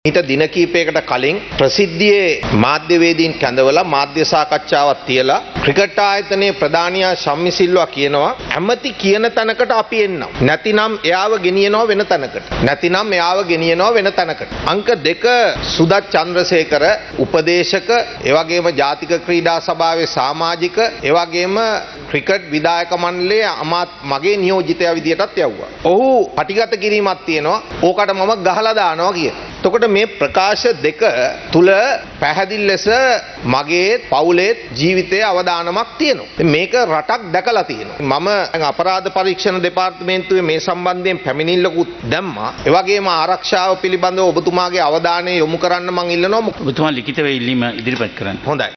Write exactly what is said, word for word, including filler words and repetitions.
ඊට දින කිහිපයකට කලින් ප්‍රසිද්ධියේ මාධ්‍යවේදීන් කැඳවලා මාධ්‍ය සාකච්ඡාවක් තියලා ක්‍රිකට් ආයතනයේ ප්‍රධානියා ශම්මි සිල්වා කියනවා ඇමති කියන තැනකට අපි එන්නම්. නැතිනම් එයාව ගෙනියනවා වෙන තැනකට. නැතිනම් එයාව ගෙනියනවා වෙන තැනකට. අංක දෙක සුදත් චන්ද්‍රසේකර උපදේශක, ඒ වගේම ජාතික ක්‍රීඩා සභාවේ සමාජික, ඒ වගේම ක්‍රිකට් විධායක මණ්ඩලයේ අමාත් මගේ නියෝජිතයා විදියටත් යවුවා. ඔහු පටිගත කිරීමක් තියෙනවා. ඕකට මම ගහලා දානවා කිය. එතකොට මේ ප්‍රකාශ දෙක තුල පැහැදිලි ලෙස මගේ පවුලේ ජීවිතයේ අවදානමක් තියෙනවා. මේක රටක් දැකලා තියෙනවා. මම අපරාධ පරීක්ෂණ දෙපාර්තමේන්තුවේ මේ සම්බන්ධයෙන් පැමිණිල්ලකුත් දැම්මා. ඒ වගේම ආරක්ෂාව පිළිබඳව ඔබතුමාගේ අවධානය යොමු කරන්න මම ඉල්ලනවා. ඔබතුමා ලිඛිතව ඉල්ලීම ඉදිරිපත් කරන්න. හොඳයි.